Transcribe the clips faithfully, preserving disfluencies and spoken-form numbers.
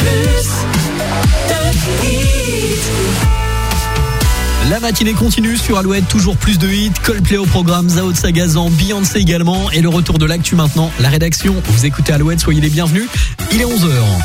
plus de hits. La matinée continue sur Alouette, toujours plus de hits, Coldplay au programme, Zao Sagazan, Beyoncé également, et le retour de l'actu maintenant, la rédaction. Vous écoutez Alouette, soyez les bienvenus, il est onze heures.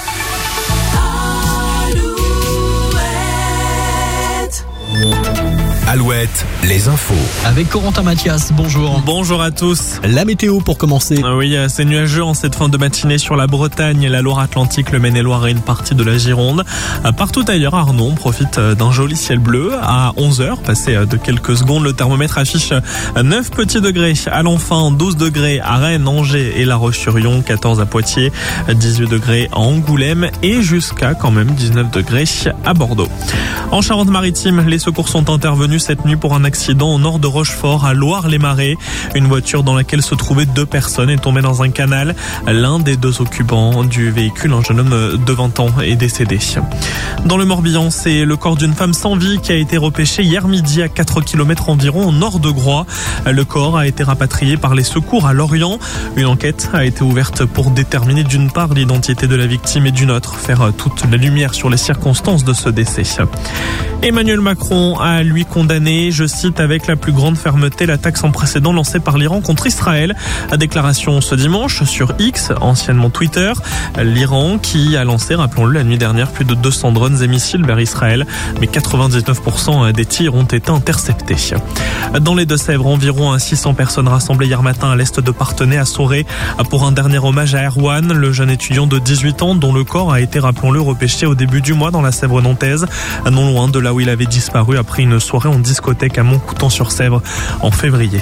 Alouette, les infos. Avec Corentin Mathias, bonjour. Bonjour à tous. La météo pour commencer. Oui, c'est nuageux en cette fin de matinée sur la Bretagne, la Loire-Atlantique, le Maine-et-Loire et une partie de la Gironde. Partout ailleurs, à Arnon, on profite d'un joli ciel bleu. À onze heures, passé de quelques secondes, le thermomètre affiche neuf petits degrés à l'Enfant, douze degrés à Rennes, Angers et La Roche-sur-Yon, quatorze à Poitiers, dix-huit degrés à Angoulême et jusqu'à quand même dix-neuf degrés à Bordeaux. En Charente-Maritime, les secours sont intervenus cette nuit pour un accident au nord de Rochefort, à Loire-les-Marais. Une voiture dans laquelle se trouvaient deux personnes est tombée dans un canal. L'un des deux occupants du véhicule, un jeune homme de vingt ans, est décédé. Dans le Morbihan, c'est le corps d'une femme sans vie qui a été repêché hier midi à quatre kilomètres environ au nord de Groix. Le corps a été rapatrié par les secours à Lorient. Une enquête a été ouverte pour déterminer d'une part l'identité de la victime et d'une autre, faire toute la lumière sur les circonstances de ce décès. Emmanuel Macron a lui condamné, je cite, avec la plus grande fermeté l'attaque sans précédent lancée par l'Iran contre Israël. À déclaration ce dimanche sur X, anciennement Twitter, l'Iran qui a lancé, rappelons-le, la nuit dernière plus de deux cents drones et missiles vers Israël, mais quatre-vingt-dix-neuf pour cent des tirs ont été interceptés. Dans les Deux-Sèvres, environ six cents personnes rassemblées hier matin à l'est de Parthenay à Soré pour un dernier hommage à Erwan, le jeune étudiant de dix-huit ans dont le corps a été, rappelons-le, repêché au début du mois dans la Sèvre nantaise, non loin de là où il avait disparu après une soirée en discothèque à Montcoutan-sur-Sèvre en février.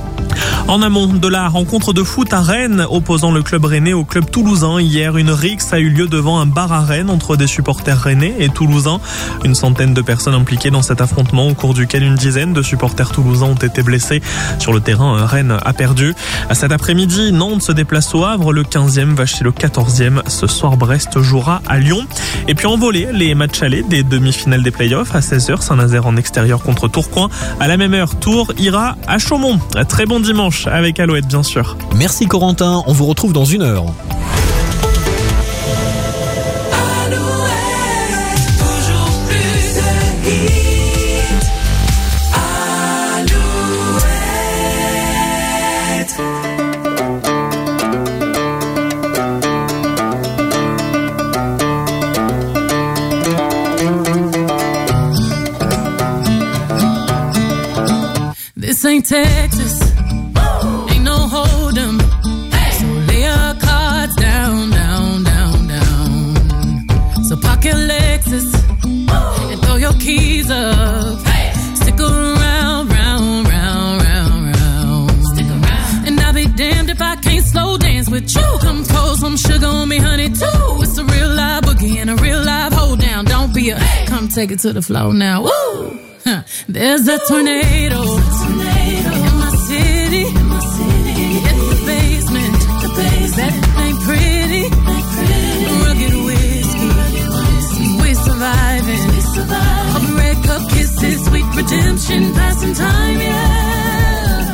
En amont de la rencontre de foot à Rennes, opposant le club rennais au club toulousain, hier, une rixe a eu lieu devant un bar à Rennes entre des supporters rennais et toulousains. Une centaine de personnes impliquées dans cet affrontement, au cours duquel une dizaine de supporters toulousains ont été blessés. Sur le terrain, Rennes a perdu. Cet après-midi, Nantes se déplace au Havre. Le quinzième va chez le quatorzième. Ce soir, Brest jouera à Lyon. Et puis en volée, les matchs allés des demi-finales des playoffs à seize heures. Saint-Nazaire en extérieur contre Tourcoing. À la même heure, Tours ira à Chaumont. Très bon dimanche avec Alouette, bien sûr. Merci Corentin, on vous retrouve dans une heure. This ain't Texas, ain't no hold 'em. So lay your cards down, down, down, down. So park your Lexus and throw your keys up. Stick around, round, round, round, round. Stick around. And I'll be damned if I can't slow dance with you. Come pour some sugar on me, honey, too. It's a real live boogie and a real live hold down. Don't be a, come take it to the floor now. Woo! Huh. There's a tornado. In my city, in my city, in the basement, the basement, that ain't pretty, ain't pretty. Rugged whiskey, whiskey. We surviving, we surviving. All the red cup kisses, sweet redemption, passing time, yeah.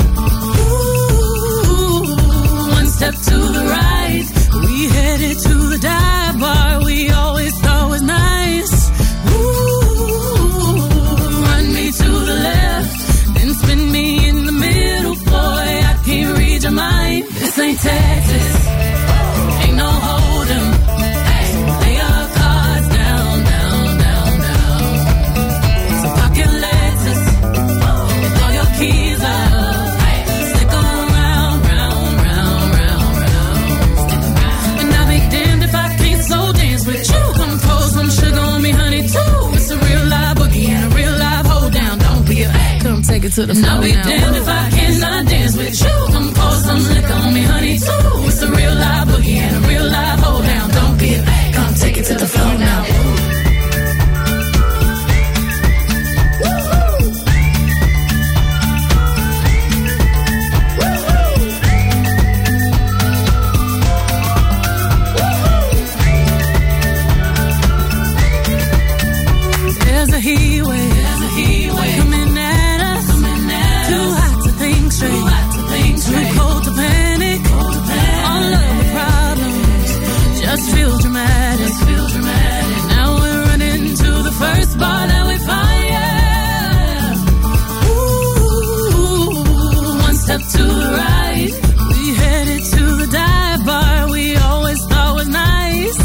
Ooh, one step to the right, we headed to the dive bar we always thought was nice. Ooh, run me to the left, then spin me in the middle, boy, I can't read your mind. This ain't Texas, ain't no hold 'em. Lay your cards down, down, down, down. So park your Lexus and throw your keys up. Stick around, round, round, round, round. And I'll be damned if I can't slow dance with you. Come pour some sugar on me, honey, too. It's a real live boogie and a real live hold down. Don't be a, come take it to the floor now. I'll be damned if I cannot dance with you. Come pour some liquor on me, honey, too. It's a real live boogie and a real live hold down. Don't be a, come take it to the floor now. There's a heat wave, there's a heat wave coming at us, coming at us. Too hot step to the right. We headed to the dive bar we always thought was nice.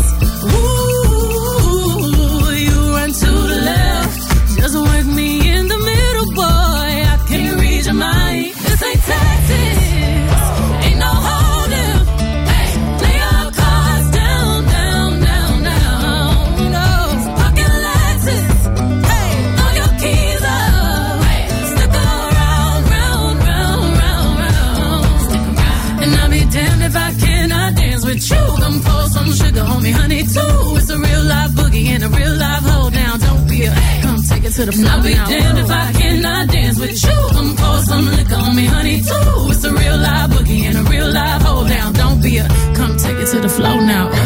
Ooh, you run to the left, just work me in the middle, boy. I can't read your mind. This ain't Texas, ain't no holding. Hey, lay your cards down, down, down, down. No, pocket Lexus. Hey, throw your keys up. Hey, stick around, round, round, round, round. Stick around. And I'll be damned if I cannot dance with you. Come pour some sugar on me, honey, too. It's a real life boogie and a real life hold down. Don't be a hey, come take it to the floor. I'll be damned if I cannot dance with you. Come pour some liquor on me, honey, too. It's a real life boogie and a real life hold down. Don't be a come take it to the floor now. Ooh.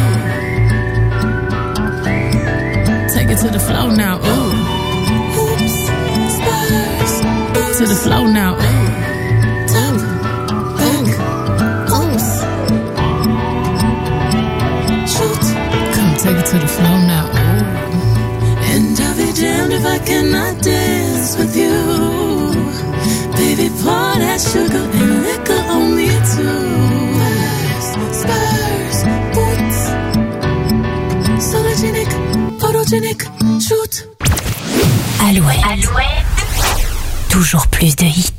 Take it to the floor now. Ooh. Oops, spurs. To the floor now. Ooh. Two, back, oops. Shoot, come take it to the floor now. Ooh. And I'll be damned if I cannot dance with you. Baby, pour that sugar and liquor on me too. Spurs, boots, sologenic, photogenic, shoot. Alouette. Alouette. Toujours plus de hits.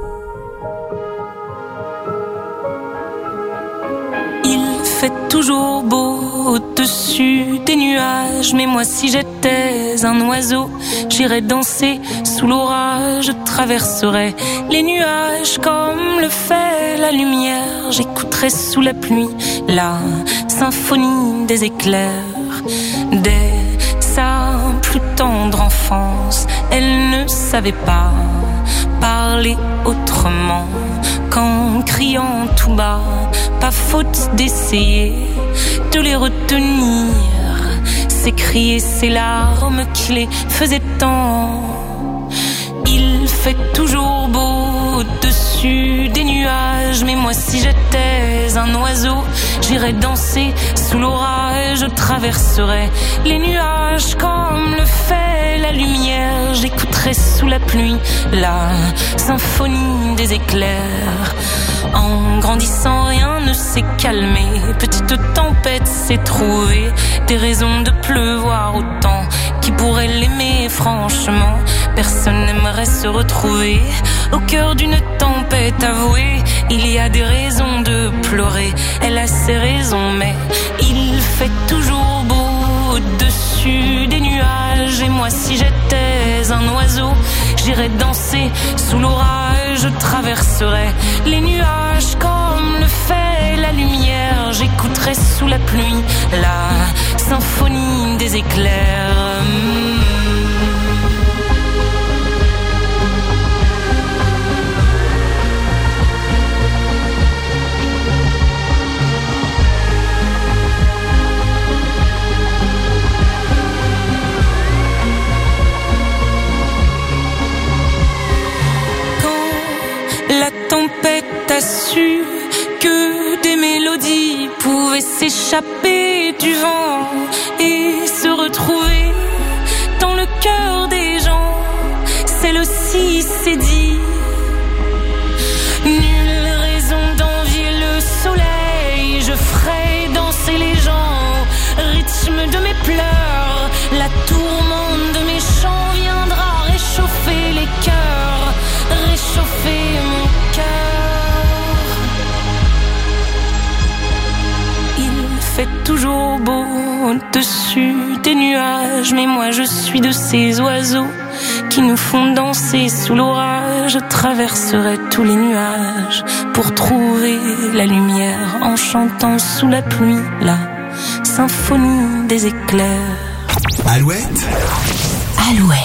Il fait toujours beau au-dessus des nuages, mais moi si j'étais un oiseau, j'irais danser sous l'orage, je traverserais les nuages comme le fait la lumière, j'écouterais sous la pluie la symphonie des éclairs. Dès sa plus tendre enfance, elle ne savait pas parler autrement qu'en criant tout bas, pas faute d'essayer de les retenir, ces cris et ces larmes qui les faisaient tant. Il fait toujours beau au-dessus des nuages, mais moi si j'étais un oiseau, j'irais danser sous l'orage, je traverserais les nuages comme le fait la lumière, j'écouterais sous la pluie la symphonie des éclairs. En grandissant, rien ne s'est calmé, petite tempête s'est trouvée, des raisons de pleuvoir autant. Qui pourrait l'aimer franchement? Personne n'aimerait se retrouver au cœur d'une tempête avouée. Il y a des raisons de pleurer, elle a ses raisons, mais il fait toujours beau au-dessus des nuages. Et moi si j'étais un oiseau, j'irais danser sous l'orage, je traverserais les nuages comme le fait la lumière, j'écouterais sous la pluie la symphonie des éclairs. La tempête a su que des mélodies pouvaient s'échapper du vent et se retrouver dans le cœur des gens. Celle-ci s'est dit, nulle raison d'envier le soleil, je ferai danser les gens au rythme de mes pleurs. La tourmente de mes chants viendra réchauffer les cœurs, réchauffer mon cœur. Il fait toujours beau au-dessus des nuages, mais moi je suis de ces oiseaux qui nous font danser sous l'orage. Je traverserai tous les nuages pour trouver la lumière en chantant sous la pluie la symphonie des éclairs. Alouette. Alouette.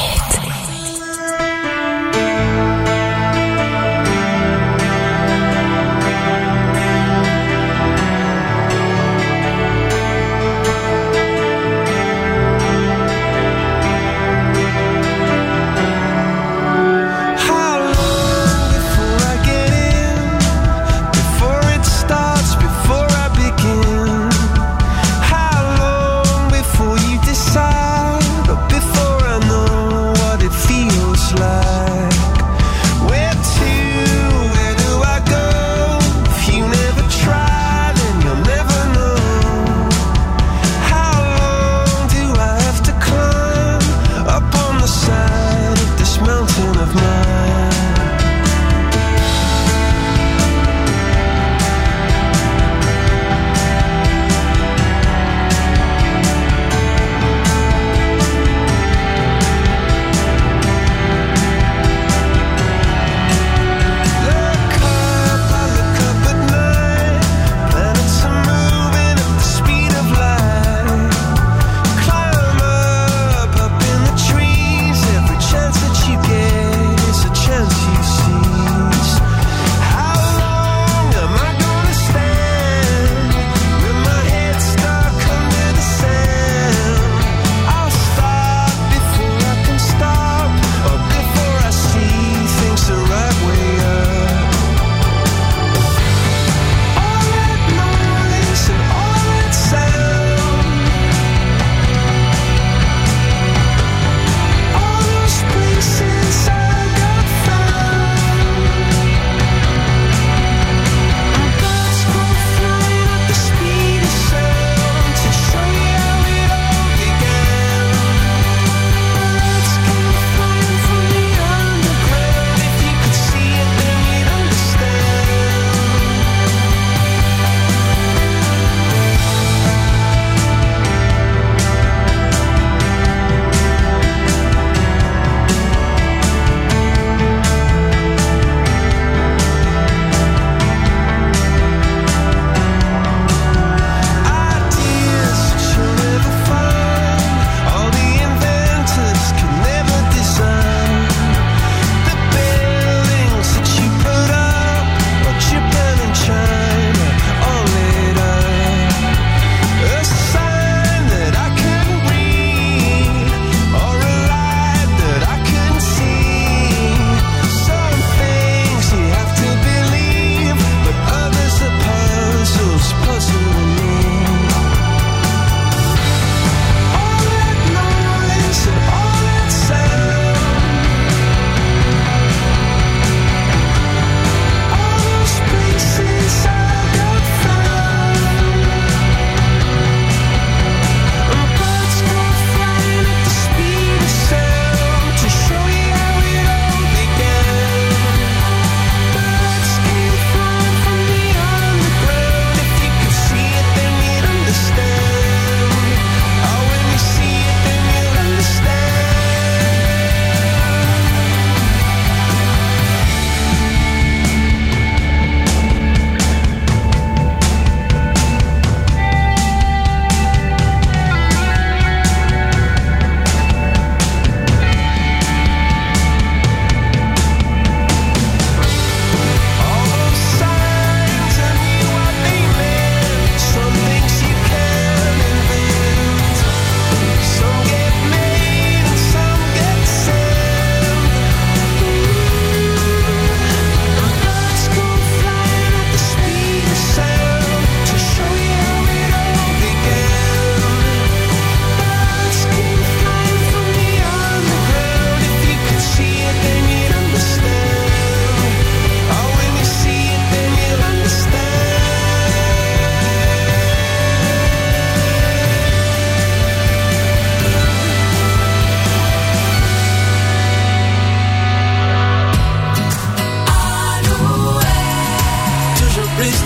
Before I know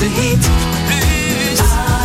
hits. Plus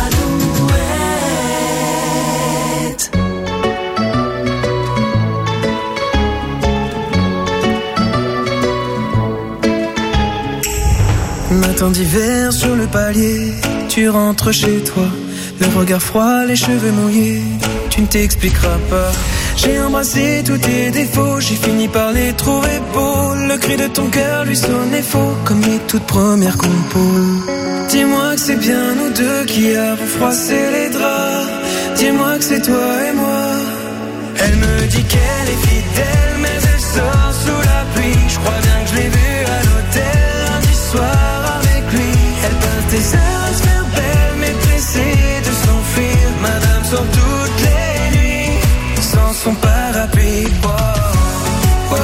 Alouette. Matin d'hiver sur le palier, tu rentres chez toi, le regard froid, les cheveux mouillés, tu ne t'expliqueras pas. J'ai embrassé tous tes défauts, j'ai fini par les trouver beaux. Le cri de ton cœur lui sonnait faux, comme les toutes premières compos. Dis-moi que c'est bien nous deux qui avons froissé les draps. Dis-moi que c'est toi et moi. Elle me dit qu'elle est fidèle, mais elle sort sous la pluie. Je crois bien que je l'ai vue à l'hôtel lundi soir avec lui. Elle passe des heures à se faire belle, mais pressée de s'enfuir. Madame sort toutes les nuits sans son parapluie. Oh, oh, oh,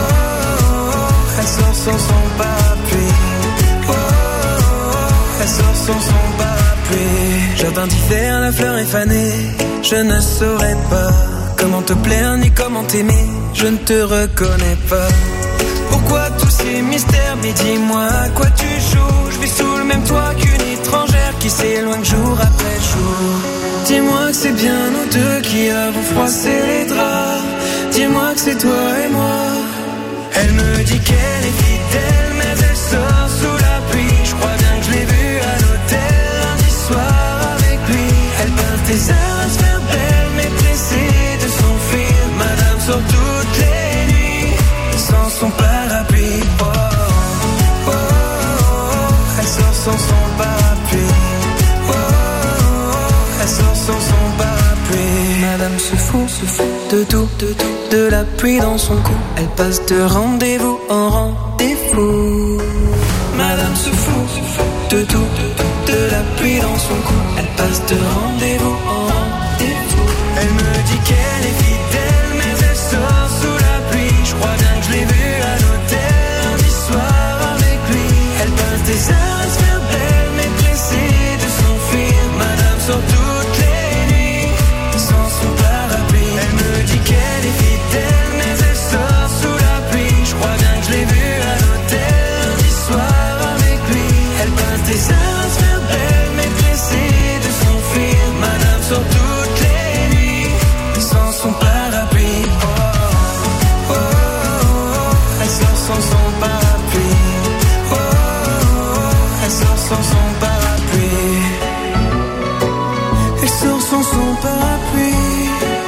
oh. Elle sort sans son parapluie. Oh, oh, oh. Elle sort sans son parapluie. Jardin d'hiver, la fleur est fanée. Je ne saurais pas comment te plaire ni comment t'aimer. Je ne te reconnais pas. Pourquoi tous ces mystères? Mais dis-moi à quoi tu joues. Je vis sous le même toit qu'une étrangère qui s'éloigne jour après jour. Dis-moi que c'est bien nous deux qui avons froissé les draps. Dis-moi que c'est toi et moi. Elle me dit qu'elle est fidèle, mais elle sort sous la pluie. Je crois bien que je l'ai vue à l'hôtel lundi soir avec lui. Elle passe des heures à se faire belle, mais pressée de s'enfuir. Madame sort toutes les nuits sans son parapluie. Oh, oh, oh, oh. Elle sort sans son parapluie. Oh, oh, oh. Elle sort sans son parapluie. Madame se fout, se fout de tout, de tout, de la pluie dans son cou. Elle passe de rendez-vous en rendez-vous. Madame se fout, se fout de tout, de tout, de la pluie dans son cou. Elle passe de rendez-vous en rendez-vous. Elle me dit qu'elle est fidèle, mais elle sort sous la pluie. Je crois bien que je l'ai vue à l'hôtel lundi soir avec lui. Elle passe des heures à se faire belle, mais pressée de s'enfuir. Madame sort toutes les nuits sans son parapluie. Elle me dit qu'elle est fidèle, mais elle sort sous la pluie. Je crois bien que je l'ai vue à l'hôtel lundi soir avec lui. Elle passe des heures à se faire belle, mais pressée de s'enfuir. Madame sort toutes les nuits sans son parapluie. Oh, oh, oh, oh. Elle sort sans son parapluie. Oh, oh, oh. Elle sort sans son parapluie. Elle sort sans son parapluie.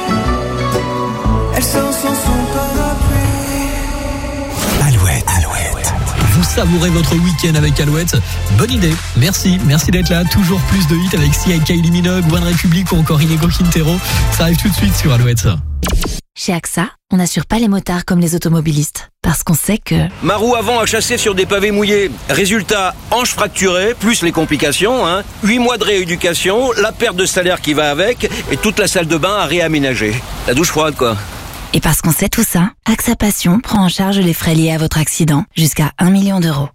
Elle sort sans son parapluie. Alouette, Alouette. Vous savourez votre week-end avec Alouette. Bonne idée. Merci. Merci d'être là. Toujours plus de hits avec Sia, Kylie Minogue, One Republic ou encore Inigo Quintero. Ça arrive tout de suite sur Alouette. Chez A X A, on n'assure pas les motards comme les automobilistes. Parce qu'on sait que... Ma roue avant a chassé sur des pavés mouillés. Résultat, hanche fracturée, plus les complications, hein. huit mois de rééducation, la perte de salaire qui va avec, et toute la salle de bain à réaménager. La douche froide, quoi. Et parce qu'on sait tout ça, A X A Passion prend en charge les frais liés à votre accident jusqu'à un million d'euros.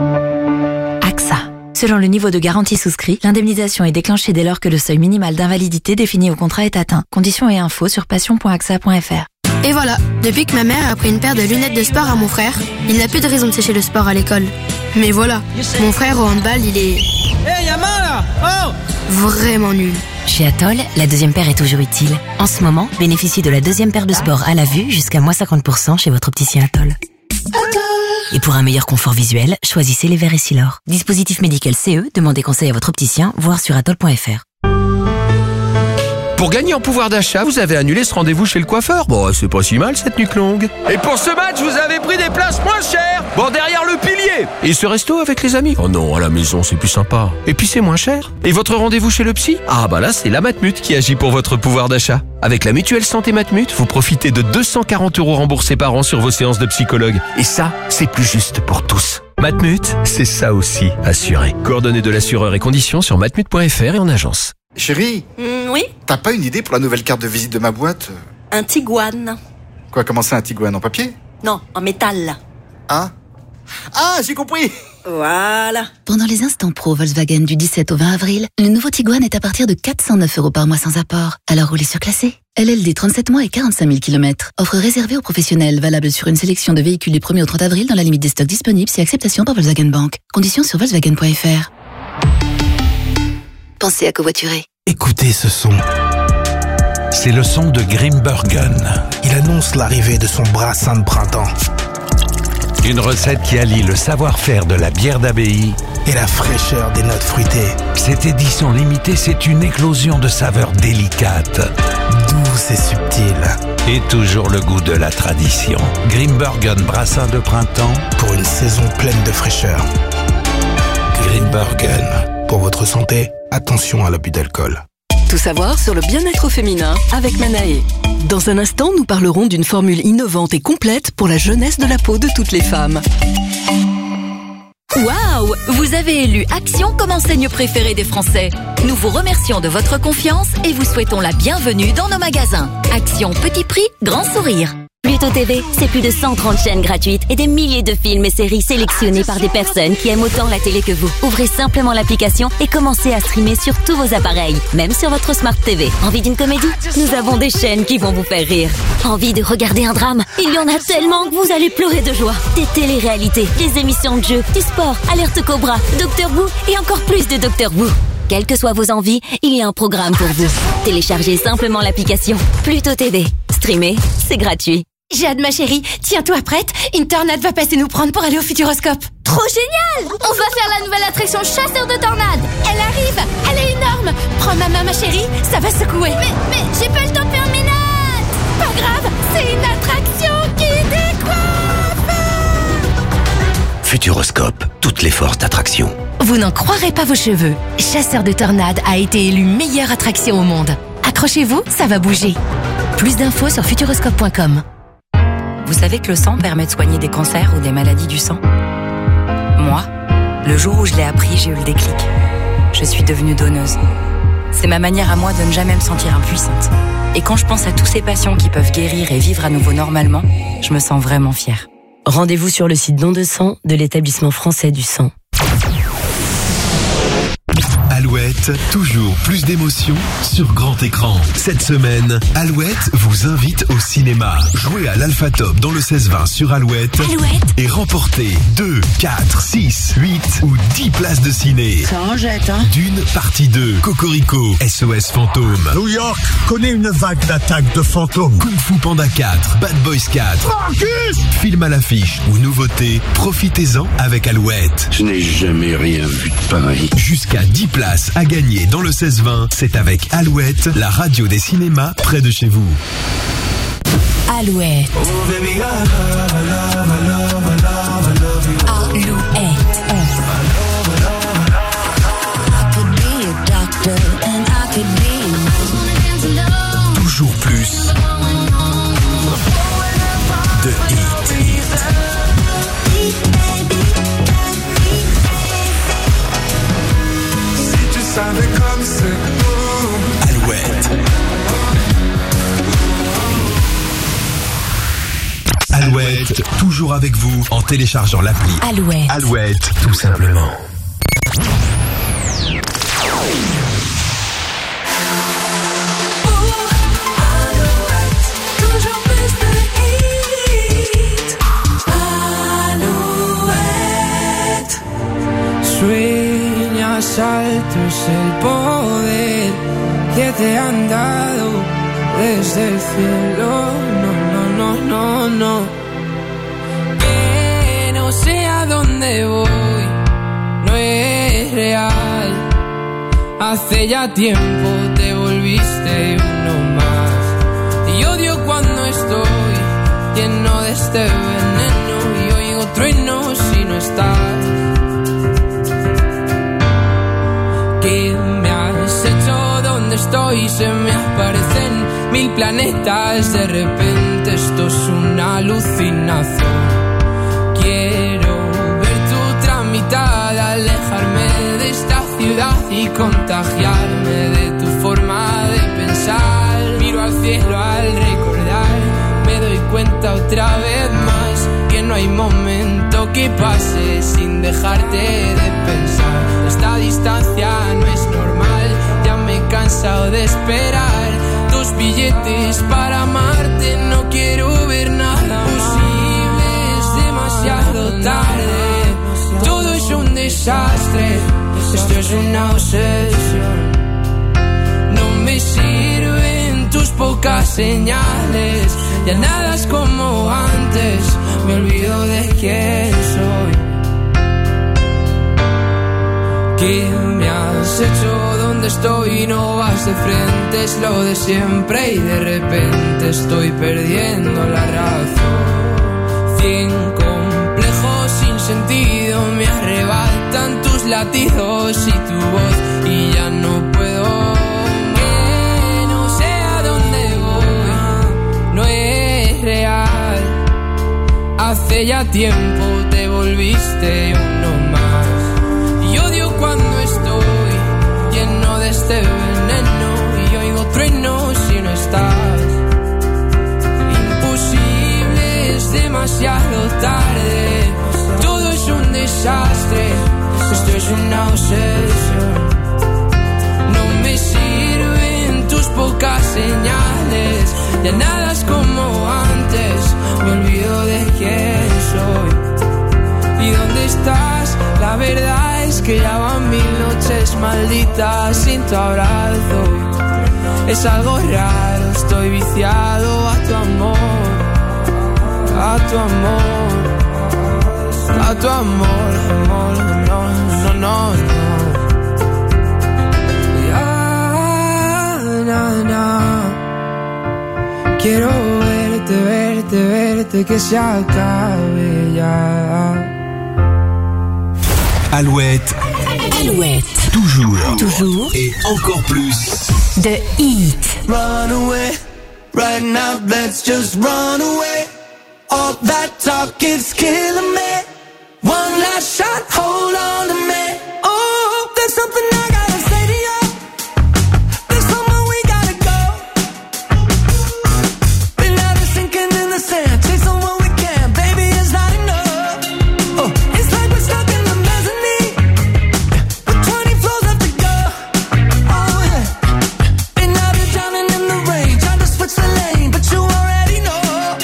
A X A. Selon le niveau de garantie souscrit, l'indemnisation est déclenchée dès lors que le seuil minimal d'invalidité défini au contrat est atteint. Conditions et infos sur passion point a x a point f r. Et voilà, depuis que ma mère a pris une paire de lunettes de sport à mon frère, il n'a plus de raison de sécher le sport à l'école. Mais voilà, mon frère au handball, il est... Hey, y'a mal là! Oh! Vraiment nul. Chez Atoll, la deuxième paire est toujours utile. En ce moment, bénéficiez de la deuxième paire de sport à la vue jusqu'à moins cinquante pour cent chez votre opticien Atoll. Et pour un meilleur confort visuel, choisissez les verres Essilor. Dispositif médical C E, demandez conseil à votre opticien, voire sur atoll point f r. Pour gagner en pouvoir d'achat, vous avez annulé ce rendez-vous chez le coiffeur. Bon, c'est pas si mal cette nuque longue. Et pour ce match, vous avez pris des places moins chères. Bon, derrière le pilier. Et ce resto avec les amis. Oh non, à la maison, c'est plus sympa. Et puis c'est moins cher. Et votre rendez-vous chez le psy? Ah bah là, c'est la Matmut qui agit pour votre pouvoir d'achat. Avec la mutuelle santé Matmut, vous profitez de deux cent quarante euros remboursés par an sur vos séances de psychologue. Et ça, c'est plus juste pour tous. Matmut, c'est ça aussi, assuré. Coordonnées de l'assureur et conditions sur matmut point f r et en agence. Chérie, mmh, oui. T'as pas une idée pour la nouvelle carte de visite de ma boîte? Un Tiguan. Quoi, comment ça, un Tiguan en papier? Non, en métal. Ah Ah, j'ai compris. Voilà. Pendant les instants pro Volkswagen du dix-sept au vingt avril, le nouveau Tiguan est à partir de quatre cent neuf euros par mois sans apport. Alors roulez surclassé. L L D trente-sept mois et quarante-cinq mille kilomètres. Offre réservée aux professionnels, valable sur une sélection de véhicules du premier au trente avril dans la limite des stocks disponibles si acceptation par Volkswagen Bank. Conditions sur volkswagen point f r. pensez à covoiturer. Écoutez ce son. C'est le son de Grimbergen. Il annonce l'arrivée de son brassin de printemps. Une recette qui allie le savoir-faire de la bière d'abbaye et la fraîcheur des notes fruitées. Cette édition limitée, c'est une éclosion de saveurs délicates, douces et subtiles. Et toujours le goût de la tradition. Grimbergen brassin de printemps pour une saison pleine de fraîcheur. Grimbergen. Pour votre santé, attention à l'abus d'alcool. Tout savoir sur le bien-être féminin avec Manae. Dans un instant, nous parlerons d'une formule innovante et complète pour la jeunesse de la peau de toutes les femmes. Waouh! Vous avez élu Action comme enseigne préférée des Français. Nous vous remercions de votre confiance et vous souhaitons la bienvenue dans nos magasins. Action petit prix, grand sourire. Pluto T V, c'est plus de cent trente chaînes gratuites et des milliers de films et séries sélectionnés par des personnes qui aiment autant la télé que vous. Ouvrez simplement l'application et commencez à streamer sur tous vos appareils, même sur votre Smart T V. Envie d'une comédie? Nous avons des chaînes qui vont vous faire rire. Envie de regarder un drame? Il y en a tellement que vous allez pleurer de joie. Des téléréalités, des émissions de jeux, du sport, Alerte Cobra, Docteur Who et encore plus de Docteur Who. Quelles que soient vos envies, il y a un programme pour vous. Téléchargez simplement l'application Pluto T V. Streamer, c'est gratuit. Jade, ma chérie, tiens-toi prête, une tornade va passer nous prendre pour aller au Futuroscope. Trop génial! On va faire la nouvelle attraction chasseur de tornades. Elle arrive, elle est énorme. Prends ma main, ma chérie, ça va secouer. Mais, mais, j'ai pas le temps de faire mes notes. Pas grave, c'est une attraction qui décoiffe. Futuroscope, toutes les forces d'attraction. Vous n'en croirez pas vos cheveux. Chasseur de tornades a été élu meilleure attraction au monde. Accrochez-vous, ça va bouger. Plus d'infos sur futuroscope point com. Vous savez que le sang permet de soigner des cancers ou des maladies du sang? Moi, le jour où je l'ai appris, j'ai eu le déclic. Je suis devenue donneuse. C'est ma manière à moi de ne jamais me sentir impuissante. Et quand je pense à tous ces patients qui peuvent guérir et vivre à nouveau normalement, je me sens vraiment fière. Rendez-vous sur le site don de sang de l'établissement français du sang. Alouette, toujours plus d'émotions sur grand écran. Cette semaine, Alouette vous invite au cinéma. Jouez à l'Alpha Top dans le seize vingt sur Alouette, Alouette. Et remportez deux, quatre, six, huit ou dix places de ciné. Ça en jette, hein. Dune partie deux, Cocorico, S O S Fantôme. New York connaît une vague d'attaques de fantômes. Kung Fu Panda quatre, Bad Boys quatre. Marcus! Film à l'affiche ou nouveauté, profitez-en avec Alouette. Je n'ai jamais rien vu de pareil. Jusqu'à dix places à gagner dans le seize vingt, c'est avec Alouette, la radio des cinémas près de chez vous. Alouette. Alouette. Toujours plus de hits. Comme c'est beau. Alouette. Alouette, toujours avec vous en téléchargeant l'appli. Alouette. Alouette, tout simplement. Sueñas altos el poder que te han dado desde el cielo. No, no, no, no, no. Que no sé a dónde voy, no es real. Hace ya tiempo te volviste uno más. Y odio cuando estoy lleno de este veneno y oigo truenos si no estás. ¿Qué me has hecho? ¿Dónde estoy? Se me aparecen mil planetas. De repente esto es una alucinación. Quiero ver tu otra mitad, alejarme de esta ciudad y contagiarme de tu forma de pensar. Miro al cielo al recordar, me doy cuenta otra vez más que no hay momento que pase sin dejarte de pensar. Esta distancia no es normal, ya me he cansado de esperar. Dos billetes para amarte, no quiero ver nada posible, es demasiado tarde. Todo es un desastre, esto es una obsesión. me sirven tus pocas señales. Ya nada es como antes, me olvido de quién soy. ¿Qué me has hecho? ¿Dónde estoy? No vas de frente, es lo de siempre y de repente estoy perdiendo la razón. Cien complejos sin sentido me arrebatan tus latidos y tu voz y ya no puedo. Que no sé a dónde voy, no es real. Hace ya tiempo te volviste uno más. Y odio cuando estoy lleno de este veneno y oigo truenos si no estás. Imposible, es demasiado tarde. Todo es un desastre, esto es una obsesión. No me sirven tus pocas señales, ya nada es como antes, me olvido de quién soy. ¿Y dónde estás? La verdad es que ya van mil noches malditas sin tu abrazo. Es algo raro, estoy viciado a tu amor, a tu amor, a tu amor, amor, no, no, no, no. Ya, na, na. Quiero verte, verte, verte, que se acabe ya. Alouette. Alouette. Toujours. Toujours. Et encore plus. The Heat. Run away, right now, let's just run away. All that talk is killing me. One last shot, hold on to me. Oh, there's something I gotta say to you. There's somewhere we gotta go. Been out of sinking in the sand, chase on what we can, baby, it's not enough. Oh, it's like we're stuck in the mezzanine with twenty floors left to go. Oh yeah, been out of drowning in the rain, trying to switch the lane, but you already know.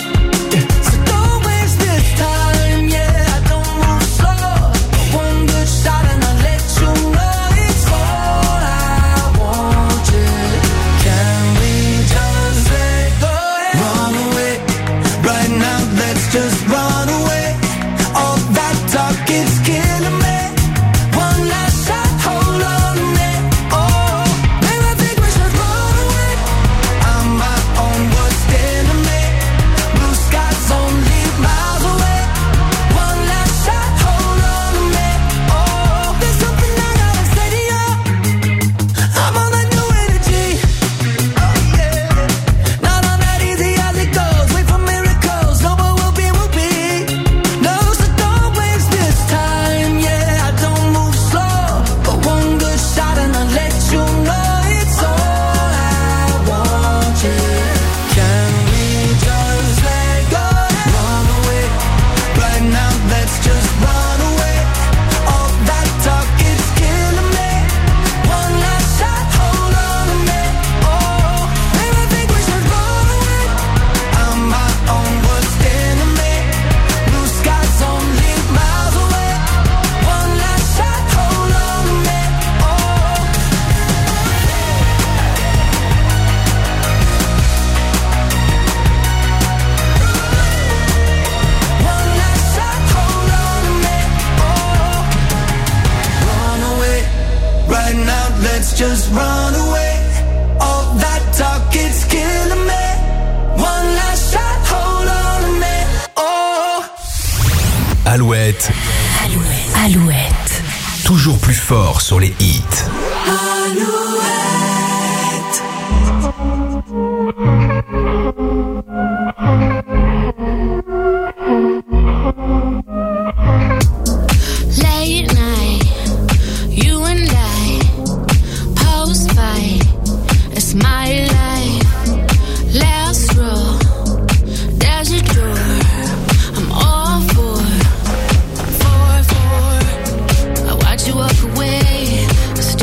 So don't waste this time, yeah. I don't move slow. One good shot and I'll let you know it's all I want. Yeah. Can we just let go? Run away, right now. Let's just run away. All that talk is killing me. One last shot, hold on to me. Oh, maybe I think we should run away. I'm my own worst enemy. Blue skies only miles away. One last shot, hold on to me. Oh, there's something I gotta say to you. I'm on that new energy. Oh yeah, not on that easy as it goes. Wait for miracles. No, what will be will be. No, so don't waste this time. Yeah, I don't move slow, but one good shot and I'll let you know it's all I want. Yeah, can we just let go? Run away, right now. Let's just run away. All that talk is killing me. One last shot, hold on to me. Oh, maybe I think we should run away. I'm my own worst enemy. Blue skies only miles away. One last shot, hold on to me. Oh. One last shot, hold on to me. Oh. Run away, right now. Let's just run away. All that talk is killing me. One last shot, hold on to me. Oh. Alouette. Alouette. Toujours plus fort sur les hits. Late night, you and I, post fight, it's my life. Last row, there's a door. I'm all for, for, for. I watch you walk away. So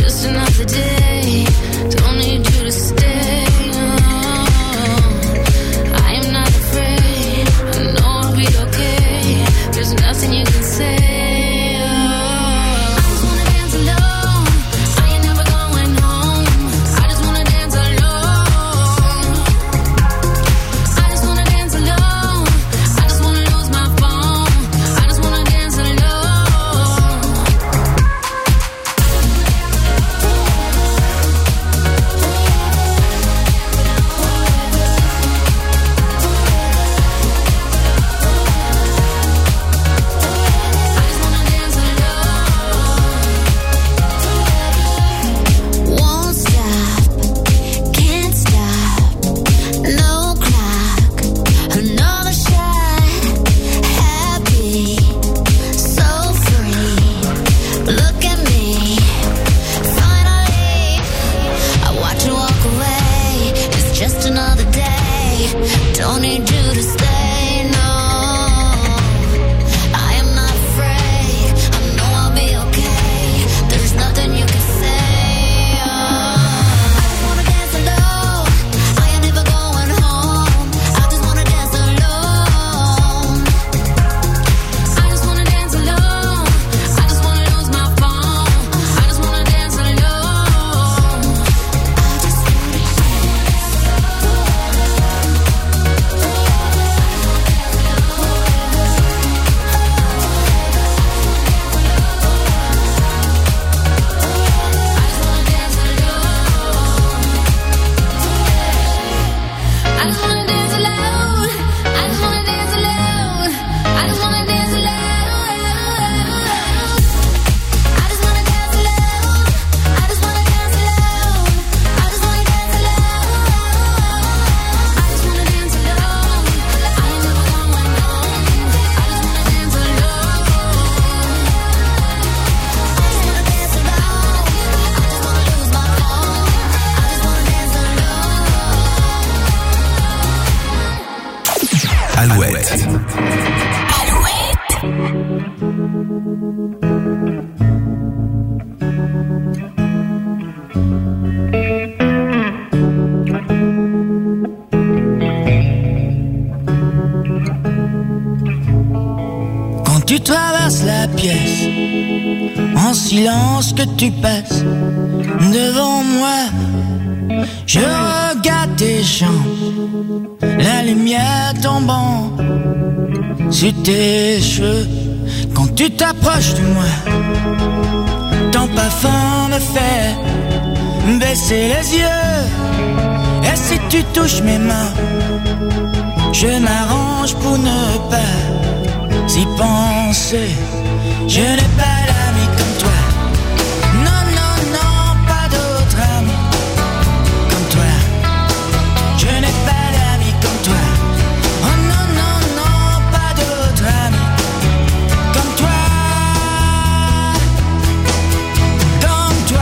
Alouette. Quand tu traverses la pièce, en silence que tu passes devant moi, je regarde tes jambes, la lumière tombant sur tes cheveux. Quand tu t'approches de moi, ton parfum me fait baisser les yeux. Et si tu touches mes mains, je m'arrange pour ne pas y penser. Je n'ai pas d'amis comme toi. Non, non, non, pas d'autres amis comme toi. Je n'ai pas d'amis comme toi. Oh non, non, non, pas d'autres amis comme toi. Comme toi.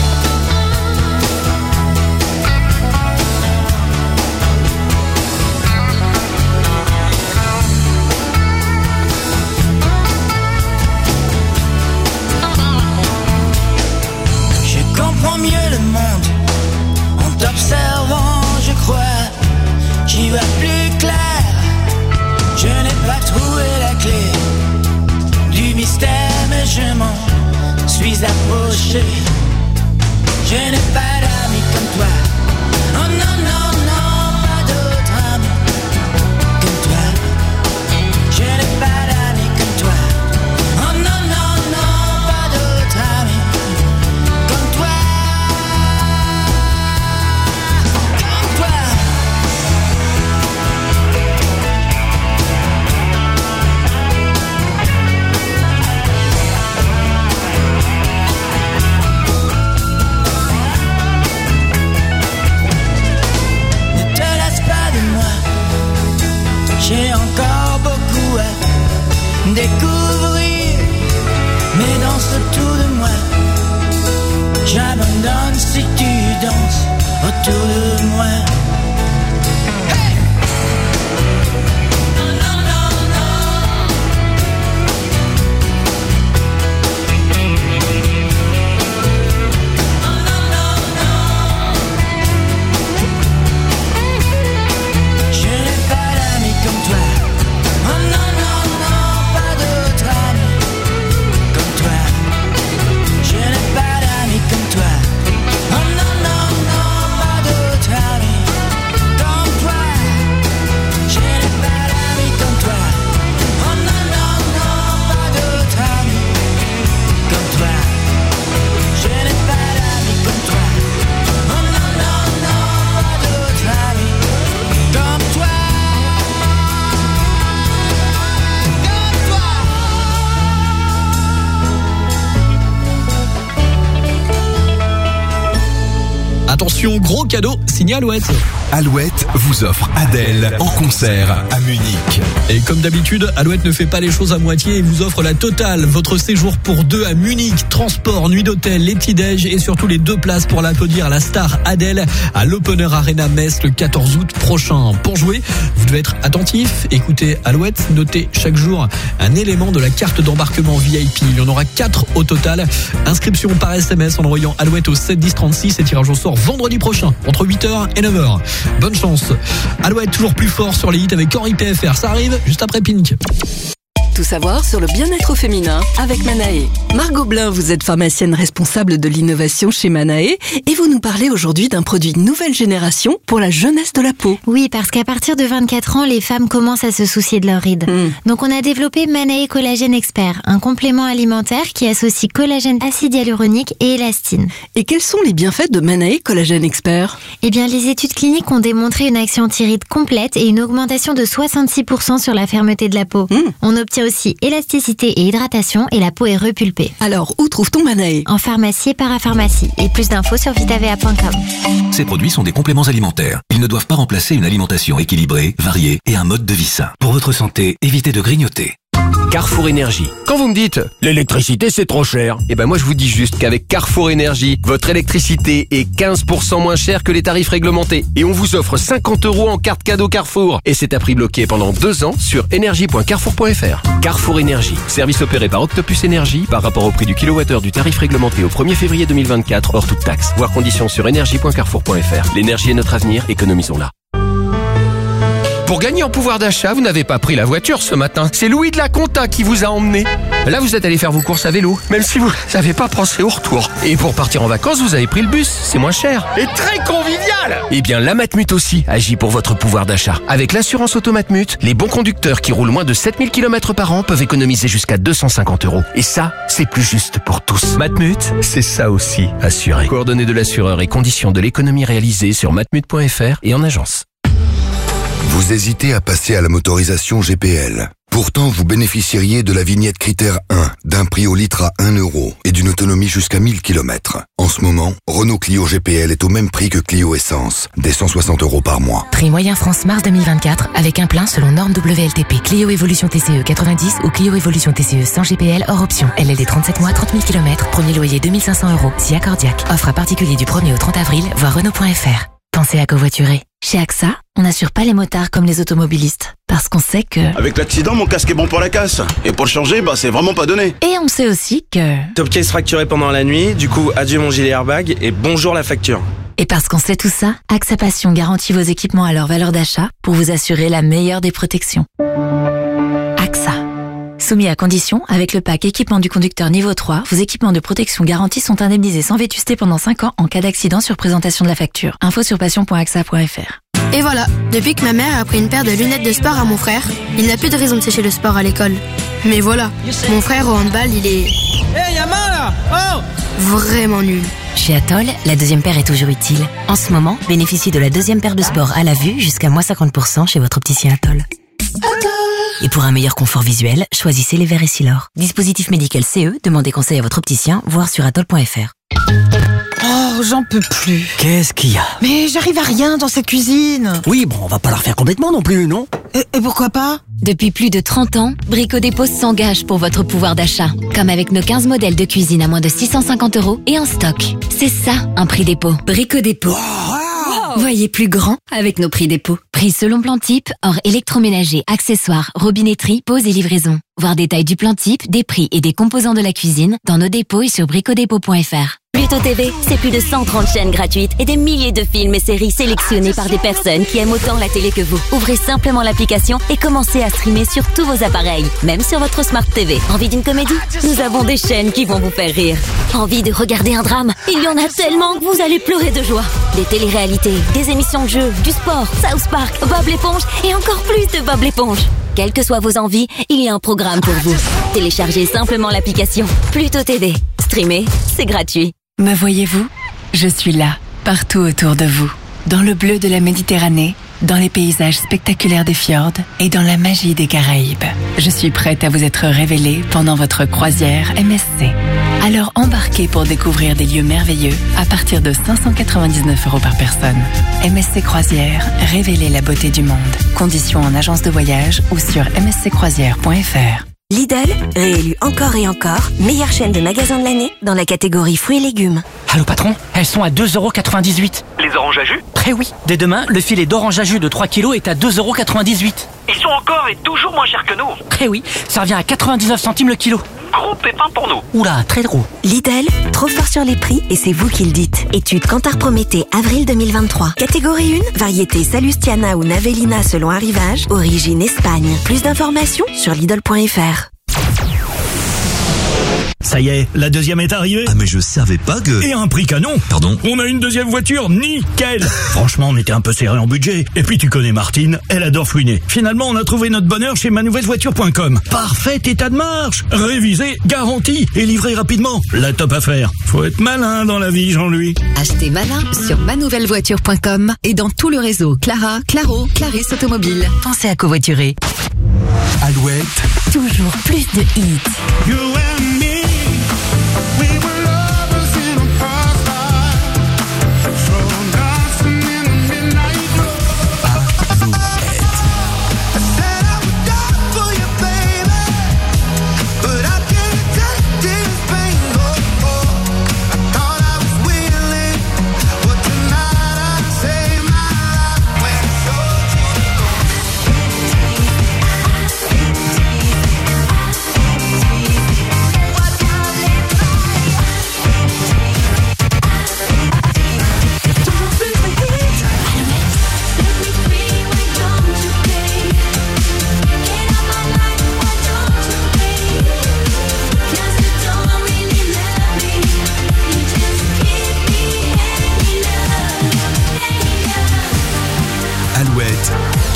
Je comprends mieux le monde en t'observant, je crois. J'y vois plus clair. Je n'ai pas trouvé la clé du mystère, mais je m'en suis approché. Je n'ai pas d'amis comme toi. Oh non, non, non, pas d'autres amis comme toi. Je n'ai pas d'amis comme toi. Oh non, non, non, pas d'autres amis comme toi. Comme toi. Ne te lasse pas de moi. J'ai encore beaucoup à découvrir. Mais danse autour de moi. J'abandonne si tu danses autour de moi. Hey! Non, non, non, non. Non, non, non, non. Je n'ai pas d'amis comme toi. Oh non, non, non, pas d'autres amis comme toi. Je n'ai pas d'amis comme toi. Oh non, non, non, pas d'autres amis comme toi. Je n'ai pas d'amis comme toi. Oh non, non, non, pas d'autres amis comme toi. Je n'ai pas d'amis comme toi. Oh non, non, non, pas d'autres amis comme toi. Attention, gros cadeau, signé Alouette. Alouette vous offre Adèle en concert à Munich. Et comme d'habitude, Alouette ne fait pas les choses à moitié et vous offre la totale. Votre séjour pour deux à Munich, transport, nuit d'hôtel, les petits-déj et surtout les deux places pour l'applaudir la star Adèle à l'Opener Arena Metz le quatorze août prochain. Pour jouer, vous devez être attentif, écoutez Alouette, notez chaque jour un élément de la carte d'embarquement V I P. Il y en aura quatre au total. Inscription par S M S en envoyant Alouette au sept dix trente-six et tirage au sort vendredi prochain entre huit heures et neuf heures. Bonne chance. Alouette toujours plus fort sur les hits avec Henri P F R. Ça arrive juste après Pink. Tout savoir sur le bien-être au féminin avec Manae. Margot Blin, vous êtes pharmacienne responsable de l'innovation chez Manae et vous nous parlez aujourd'hui d'un produit nouvelle génération pour la jeunesse de la peau. Oui, parce qu'à partir de vingt-quatre ans, les femmes commencent à se soucier de leurs rides. Mmh. Donc on a développé Manae Collagène Expert, un complément alimentaire qui associe collagène, acide hyaluronique et élastine. Et quels sont les bienfaits de Manae Collagène Expert ? Eh bien, les études cliniques ont démontré une action anti-rides complète et une augmentation de soixante-six pour cent sur la fermeté de la peau. Mmh. On obtient aussi élasticité et hydratation et la peau est repulpée. Alors, où trouve-t-on Manae ? En pharmacie et parapharmacie. Et plus d'infos sur vitavea point com. Ces produits sont des compléments alimentaires. Ils ne doivent pas remplacer une alimentation équilibrée, variée et un mode de vie sain. Pour votre santé, évitez de grignoter. Carrefour Énergie. Quand vous me dites « l'électricité c'est trop cher », eh ben moi je vous dis juste qu'avec Carrefour Énergie, votre électricité est quinze pour cent moins chère que les tarifs réglementés. Et on vous offre cinquante euros en carte cadeau Carrefour. Et c'est à prix bloqué pendant deux ans sur énergie point carrefour point f r. Carrefour Énergie, service opéré par Octopus Énergie par rapport au prix du kilowattheure du tarif réglementé au premier février deux mille vingt-quatre hors toute taxe. Voir conditions sur énergie point carrefour point f r. L'énergie est notre avenir, économisons-la. Pour gagner en pouvoir d'achat, vous n'avez pas pris la voiture ce matin. C'est Louis de la Conta qui vous a emmené. Là, vous êtes allé faire vos courses à vélo, même si vous n'avez pas pensé au retour. Et pour partir en vacances, vous avez pris le bus. C'est moins cher. Et très convivial. Eh bien, la Matmut aussi agit pour votre pouvoir d'achat. Avec l'assurance auto Matmut, les bons conducteurs qui roulent moins de sept mille kilomètres par an peuvent économiser jusqu'à deux cent cinquante euros. Et ça, c'est plus juste pour tous. Matmut, c'est ça aussi, assuré. Coordonnées de l'assureur et conditions de l'économie réalisée sur matmut point f r et en agence. Vous hésitez à passer à la motorisation G P L. Pourtant, vous bénéficieriez de la vignette critère un, d'un prix au litre à un euro et d'une autonomie jusqu'à mille kilomètres. En ce moment, Renault Clio G P L est au même prix que Clio Essence, des cent soixante euros par mois. Prix moyen France mars deux mille vingt-quatre avec un plein selon norme W L T P. Clio Evolution T C E quatre-vingt-dix ou Clio Evolution T C E sans G P L hors option. L L D trente-sept mois, trente mille kilomètres, premier loyer deux mille cinq cents euros. Si accordiaque. Offre à particulier du premier au trente avril, voir Renault point f r. Pensez à covoiturer. Chez A X A, on n'assure pas les motards comme les automobilistes. Parce qu'on sait que... Avec l'accident, mon casque est bon pour la casse. Et pour le changer, bah c'est vraiment pas donné. Et on sait aussi que... Top case fracturé pendant la nuit, du coup adieu mon gilet airbag et bonjour la facture. Et parce qu'on sait tout ça, A X A Passion garantit vos équipements à leur valeur d'achat pour vous assurer la meilleure des protections. A X A. Soumis à condition, avec le pack équipement du conducteur niveau trois, vos équipements de protection garantis sont indemnisés sans vétusté pendant cinq ans en cas d'accident sur présentation de la facture. Info sur passion point a x a point f r. Et voilà, depuis que ma mère a pris une paire de lunettes de sport à mon frère, il n'a plus de raison de sécher le sport à l'école. Mais voilà, mon frère au handball, il est... Hé, y'a mal là! Oh! Vraiment nul. Chez Atoll, la deuxième paire est toujours utile. En ce moment, bénéficiez de la deuxième paire de sport à la vue jusqu'à moins cinquante pour cent chez votre opticien Atoll. Et pour un meilleur confort visuel, choisissez les verres Essilor. Dispositif médical C E, demandez conseil à votre opticien, voire sur atoll point f r. Oh, j'en peux plus. Qu'est-ce qu'il y a? Mais j'arrive à rien dans cette cuisine. Oui, bon, on va pas la refaire complètement non plus, non? Et, et pourquoi pas? Depuis plus de trente ans, Brico Dépôt s'engage pour votre pouvoir d'achat. Comme avec nos quinze modèles de cuisine à moins de six cent cinquante euros et en stock. C'est ça, un prix dépôt. Brico Dépôt. Wow. Voyez plus grand avec nos prix dépôt. Prix selon plan type, hors électroménager, accessoires, robinetterie, pose et livraison. Voir détail du plan type, des prix et des composants de la cuisine dans nos dépôts et sur bricodépôt point f r. Pluto T V, c'est plus de cent trente chaînes gratuites et des milliers de films et séries sélectionnés par des personnes qui aiment autant la télé que vous. Ouvrez simplement l'application et commencez à streamer sur tous vos appareils, même sur votre Smart T V. Envie d'une comédie? Nous avons des chaînes qui vont vous faire rire. Envie de regarder un drame? Il y en a tellement que vous allez pleurer de joie. Des téléréalités, des émissions de jeux, du sport, South Park, Bob l'éponge et encore plus de Bob l'éponge. Quelles que soient vos envies, il y a un programme pour vous. Téléchargez simplement l'application Pluto T V. Streamer, c'est gratuit. Me voyez-vous? Je suis là, partout autour de vous. Dans le bleu de la Méditerranée, dans les paysages spectaculaires des fjords et dans la magie des Caraïbes. Je suis prête à vous être révélée pendant votre croisière M S C. Alors embarquez pour découvrir des lieux merveilleux à partir de cinq cent quatre-vingt-dix-neuf euros par personne. M S C Croisière, révélez la beauté du monde. Conditions en agence de voyage ou sur m s c croisière point f r. Lidl, réélu encore et encore, meilleure chaîne de magasins de l'année dans la catégorie fruits et légumes. Allô patron, elles sont à deux euros quatre-vingt-dix-huit. Les oranges à jus? Eh oui, dès demain, le filet d'orange à jus de trois kilos est à deux euros quatre-vingt-dix-huit. Ils sont encore et toujours moins chers que nous. Eh oui, ça revient à quatre-vingt-dix-neuf centimes le kilo. Gros pépin pour nous. Oula, très gros. Lidl, trop fort sur les prix et c'est vous qui le dites. Étude Kantar Prométhée, avril deux mille vingt-trois. Catégorie un, variété Salustiana ou Navelina selon arrivage, origine Espagne. Plus d'informations sur Lidl point f r. Ça y est, la deuxième est arrivée. Ah mais je savais pas que... Et un prix canon. Pardon? On a une deuxième voiture, nickel. Franchement, on était un peu serré en budget. Et puis tu connais Martine, elle adore fouiner. Finalement, on a trouvé notre bonheur chez manouvellevoiture point com. Parfait état de marche, révisé, garanti et livré rapidement. La top affaire. Faut être malin dans la vie, Jean-Louis. Achetez malin sur manouvellevoiture point com et dans tout le réseau Clara, Claro, Clarisse Automobile. Pensez à covoiturer. Alouette. Toujours plus de hits. You and me.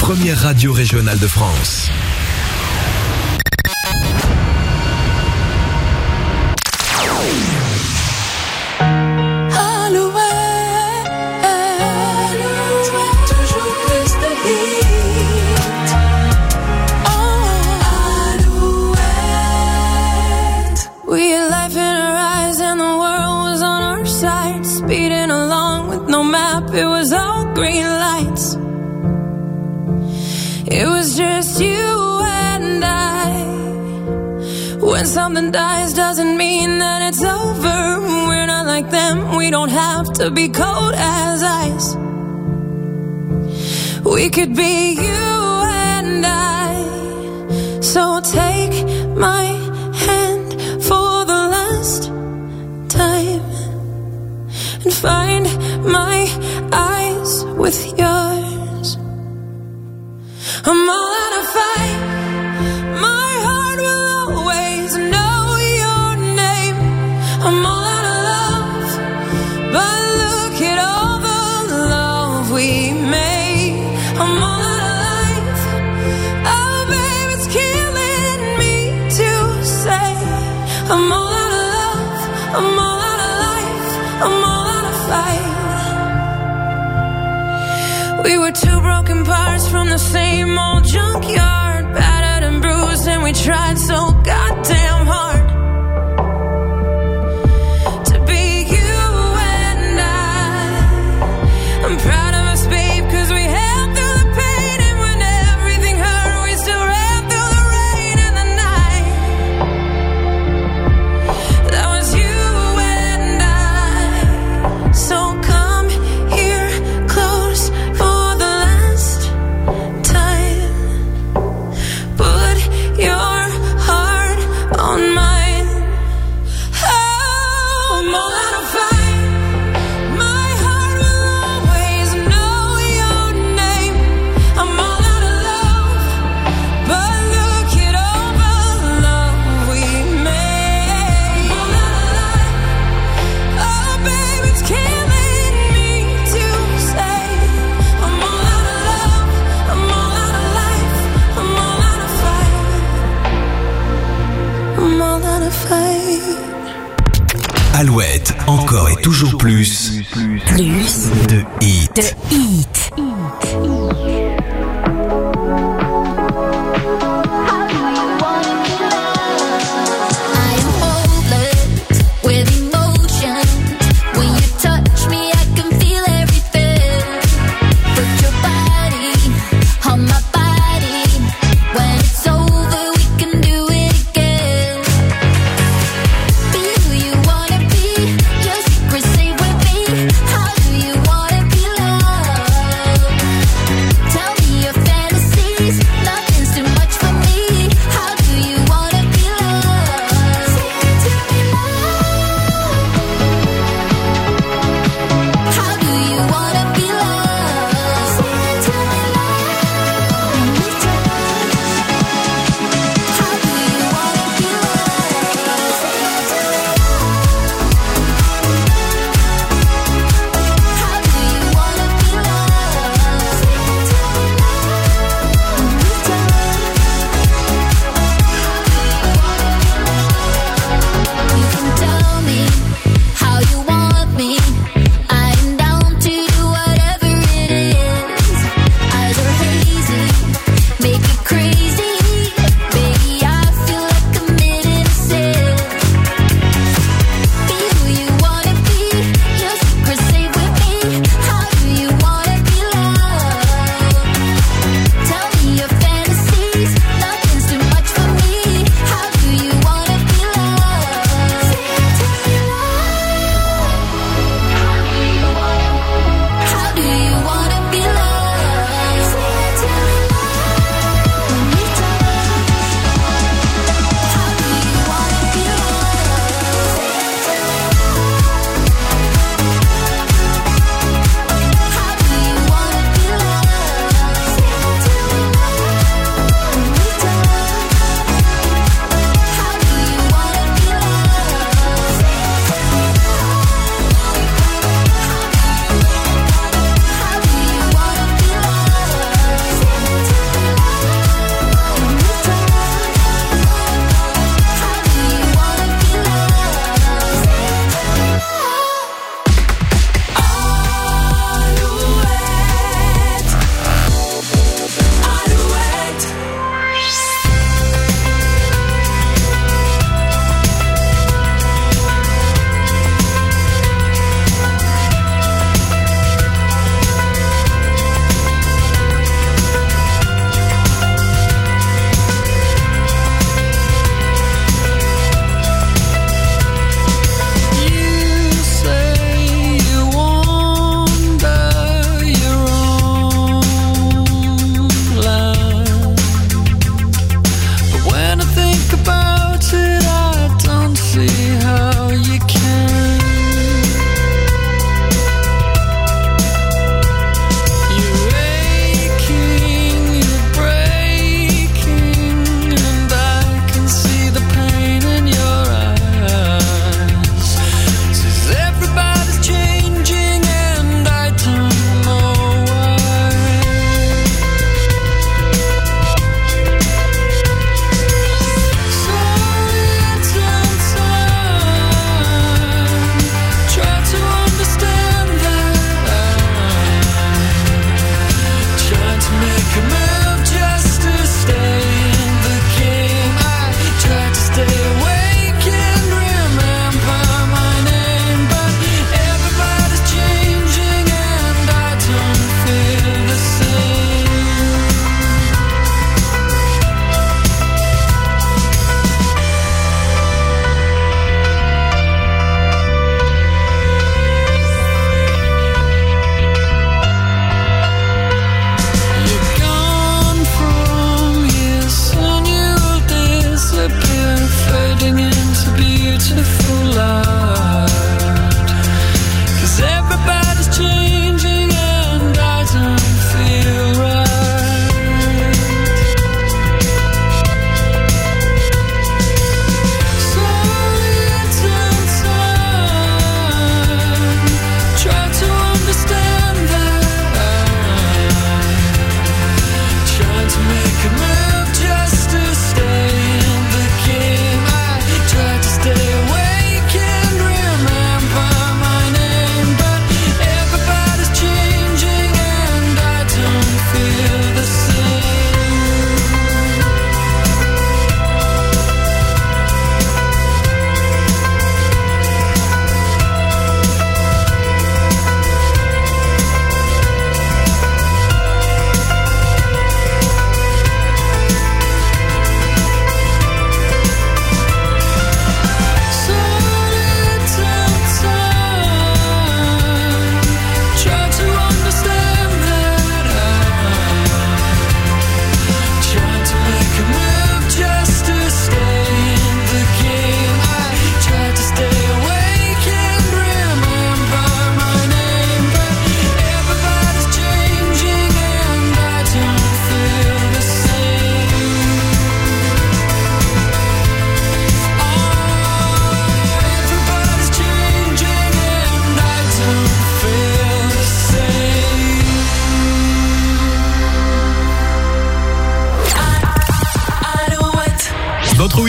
première radio régionale de France. We had life in our eyes and the world was on our side. Speeding along with no map, it was all green lights. It was just you and I. When something dies doesn't mean that it's over. We're not like them, we don't have to be cold as ice. We could be you and I. So take my hand for the last time and find my eyes with yours. I'm all out of fight. My heart will always know your name. I'm all out of love, but look at all the love we made. I'm all out of life. Oh, babe, it's killing me to say. I'm all out of love. I'm all out of life. I'm all out of fight. We were two broken parts from the same old junkyard, battered and bruised, and we tried so goddamn hard to be you and I. I'm proud of us, babe, cause we held through the pain, and when everything hurt, we still ran through the rain and the night. That was you and I. So come here close for the last time. Put your heart on mine. Oh, I'm all out of fight. My heart will always know your name. I'm all out of love, but look at all the love we made. I'm all out of life. Oh, babe, it's killing me to say. I'm all out of love. I'm all out of life. I'm all out of fight. I'm all out of fight. Alouette, encore et toujours plus. Plus de hits. de hit. With emotion, when you touch me, I can feel everything. Put your body on my body. When it's over, we can do it again. Be who you wanna be, your secret stay with me. How do you wanna be loved?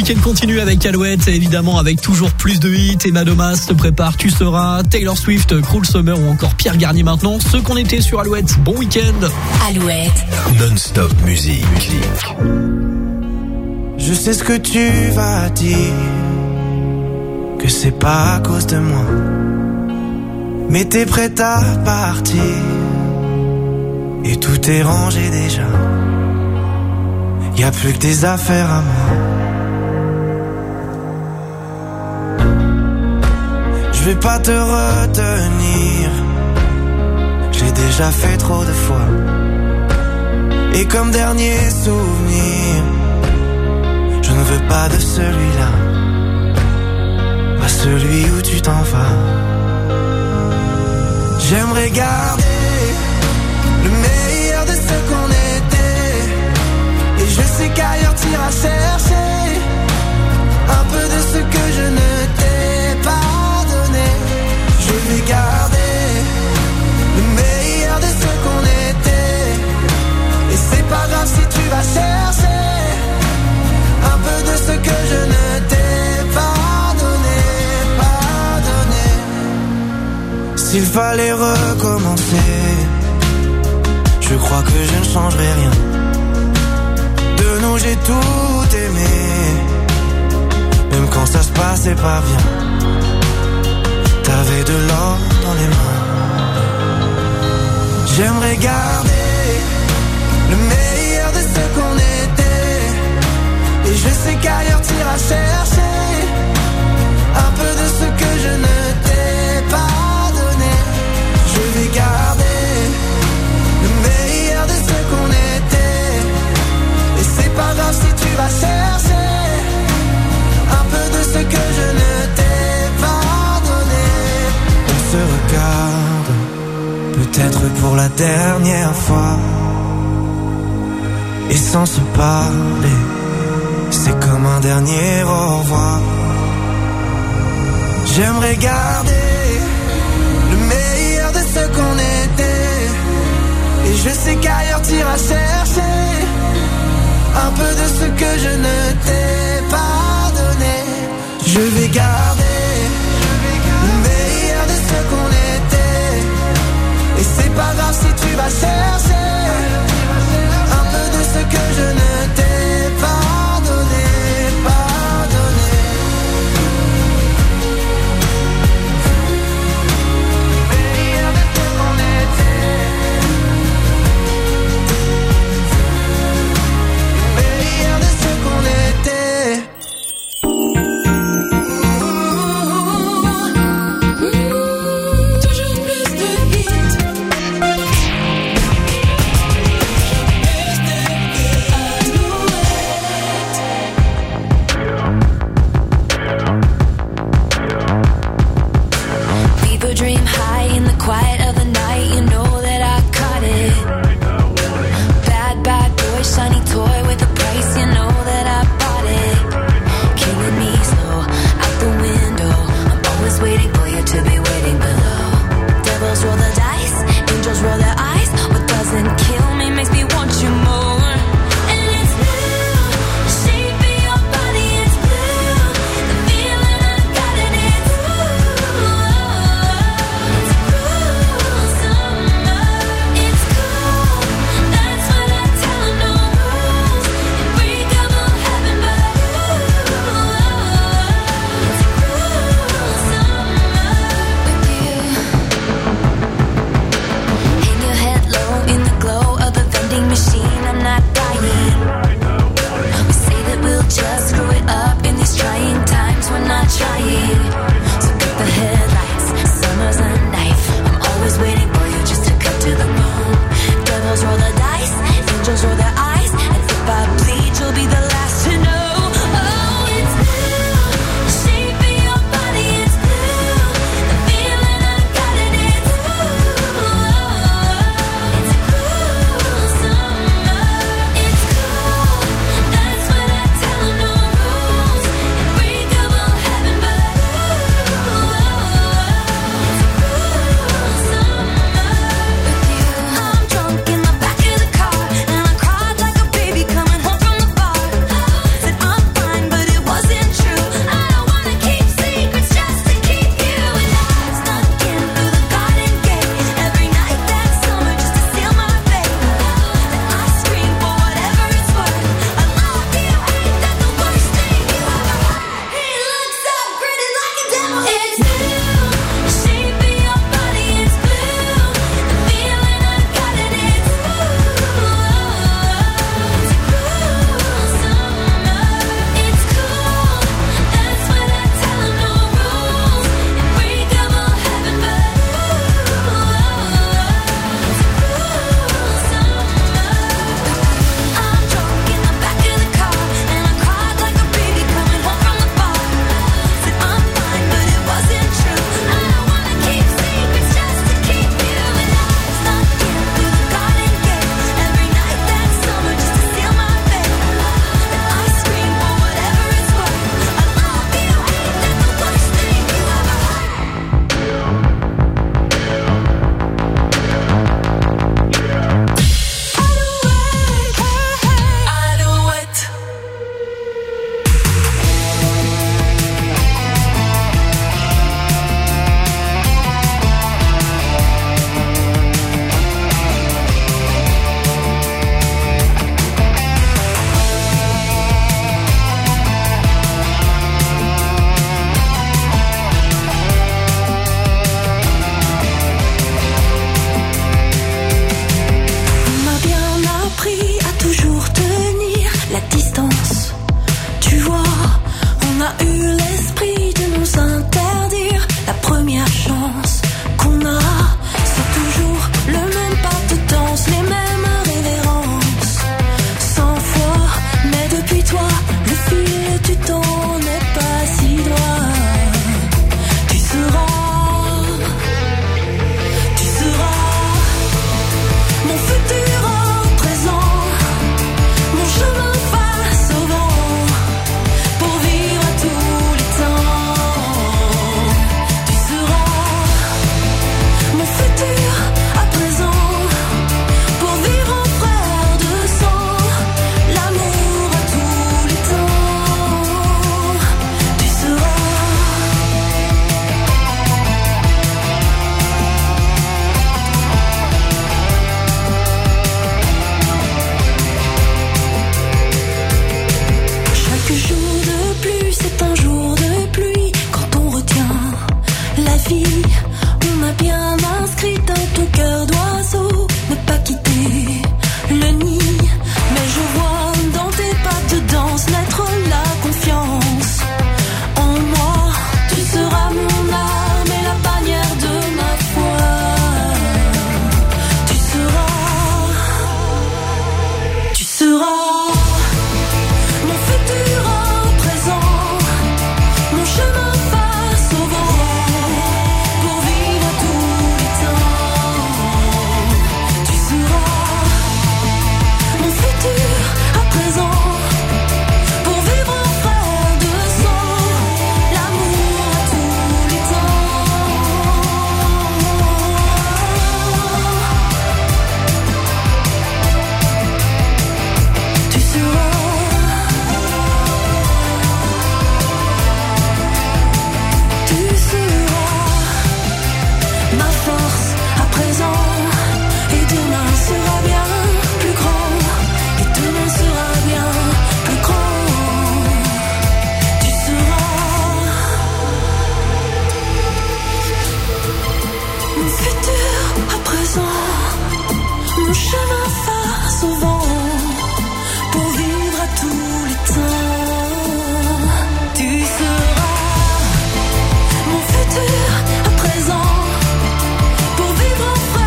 week-end continue avec Alouette, évidemment avec toujours plus de hits. Emma Domas se prépare, Tu seras, Taylor Swift, Cruel Summer ou encore Pierre Garnier maintenant. Ceux qu'on était sur Alouette, bon week-end. Alouette. Non-stop musique. Je sais ce que tu vas dire, que c'est pas à cause de moi, mais t'es prête à partir et tout est rangé déjà. Y a plus que des affaires à moi. Je vais pas te retenir, j'ai déjà fait trop de fois. Et comme dernier souvenir, je ne veux pas de celui-là, pas celui où tu t'en vas. J'aimerais garder le meilleur de ce qu'on était, et je sais qu'ailleurs t'iras chercher un peu de ce que je ne t'ai pas donné. Je vais garder le meilleur de ce qu'on était, et c'est pas grave si tu vas chercher un peu de ce que je ne t'ai pas donné, pas donné. S'il fallait recommencer, je crois que je ne changerai rien. De nous j'ai tout aimé, même quand ça se passait pas bien. T'avais de l'or dans les mains. J'aimerais garder le meilleur de ce qu'on était, et je sais qu'ailleurs t'iras chercher un peu de ce que je ne t'ai pas donné. Je vais garder le meilleur de ce qu'on était, et c'est pas grave si tu vas chercher un peu de ce que je ne t'ai pas donné. On se regarde, peut-être pour la dernière fois, et sans se parler, c'est comme un dernier au revoir. J'aimerais garder le meilleur de ce qu'on était, et je sais qu'ailleurs t'iras chercher un peu de ce que je ne t'ai pas donné. Je vais garder